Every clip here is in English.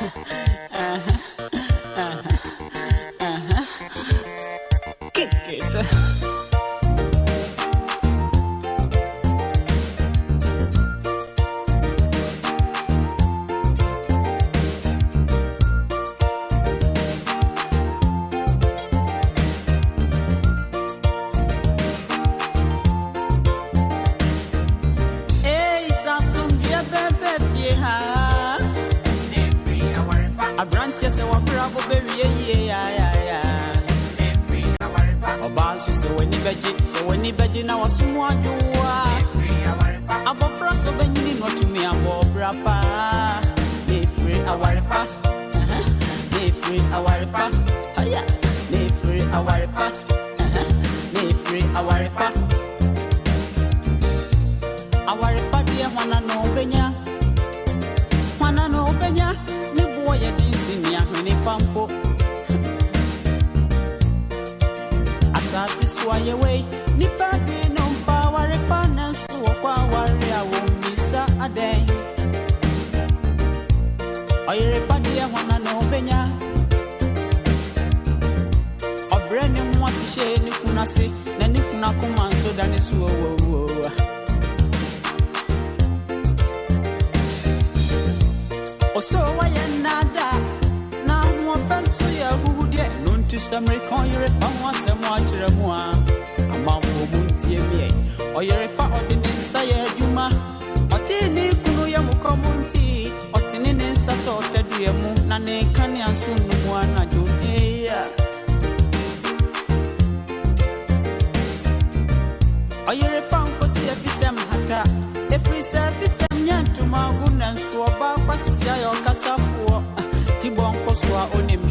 Kick it. Yes, I want bravo baby, yeah. Every hour, Obansu, so when you veggie, so when you veggie now, someone you are. About frost of any not to me, I'm more brapa. Every hour, every hour, yeah, every hour, every hour, our party, wanna know Benya, wanna know Benya. Boy, I didn't see me a mini pampo. Assassin sway away, Nippa be no power, a pan and so a warrior won't miss a day. Or you're a party, I wanna know Benya. Or Brennan was a shade, Nikuna say, then Nikuna command so than it's whoa. So I am nada. Now more fancy a good yet. None to some recon your once and watch a moi. A mouth of Muntie, or your part of the Ninsaya Juma. Or Tini Kunoyamu Community, or Tinins assaulted Yamu, Nane Kanya soon one a Jumea. Or your pound was here, Bissam Hatta. Every service to my goodness, so about Passia or Casapo, Tibon Coswa on him.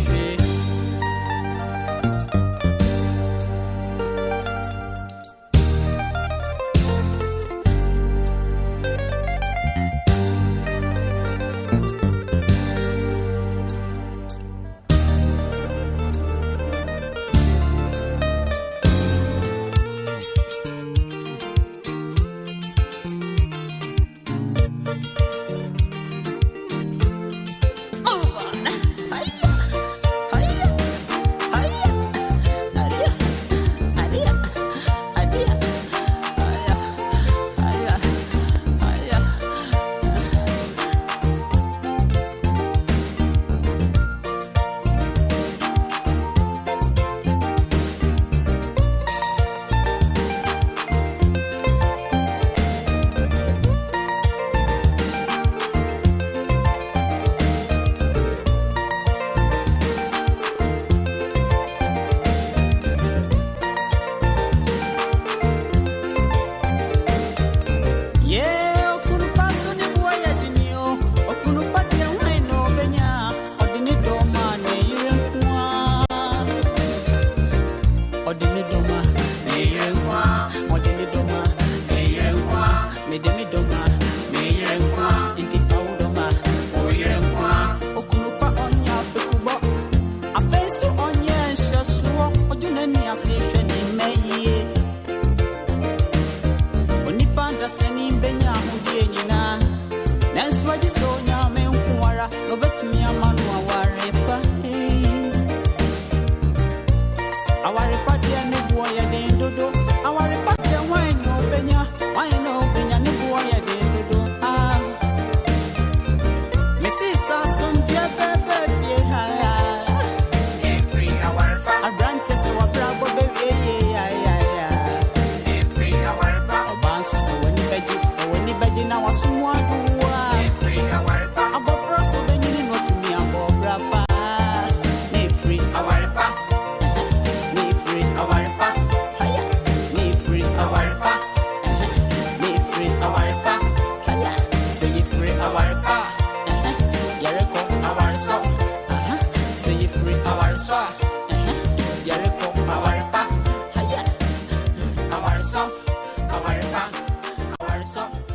Our song.